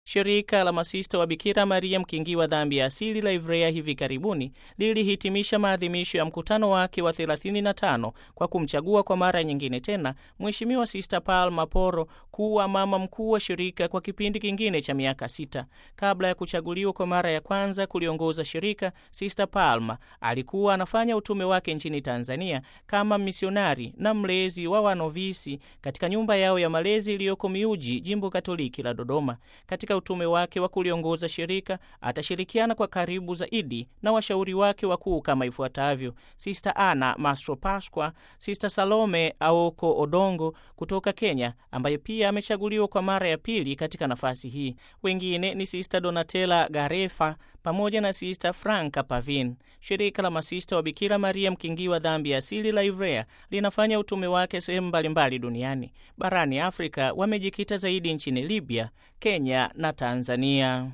Shirika la masista wa Bikira Maria mkingiwa dhambi ya asili la Ivrea hivi karibuni lilihitimisha maadhimisho ya mkutano wake wa 35 kwa kumchagua kwa mara nyingine tena Mheshimiwa Sista Palma Poro kuwa mama mkuu wa shirika kwa kipindi kingine cha miaka 6. Kabla ya kuchaguliwa kwa mara ya kwanza kuliongoza shirika, Sista Palma alikuwa anafanya utume wake nchini Tanzania kama misionari na mlezi wa wanovisi katika nyumba yao ya malezi iliyoko Miuji, Jimbo Katoliki la Dodoma. Katika utume wake wa kuliongoza shirika atashirikiana kwa karibu zaidi na washauri wake wakuu kama ifuatavyo: Sista Ana Mastro Pasqua, Sista Salome Aoko Odongo kutoka Kenya, ambaye pia amechaguliwa kwa mara ya pili katika nafasi hii. Wengine ni Sista Donatella Garefa pamoja na Sista Franca Pavin. Shirika la masista wa Bikira Maria mkingiwa dhambi ya asili la Ivrea linafanya utume wake sehemu mbalimbali duniani. Barani Afrika wamejikita zaidi nchini Libya, Kenya na Tanzania.